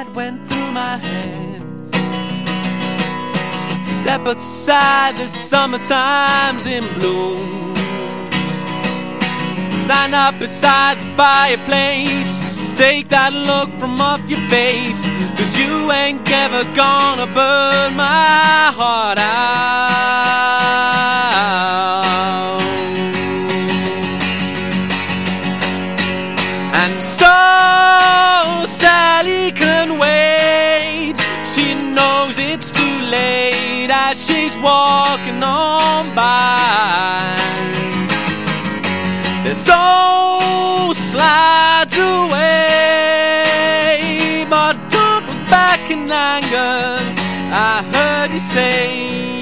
night went through my head. Step outside, the summertime's in bloom. Stand up beside the fireplace, take that look from off your face, 'cause you ain't ever gonna burn my heart out. And so Sally can wait, she knows it's too late as she's walking on by. Their soul slides away, but don't look back in anger, I heard you say.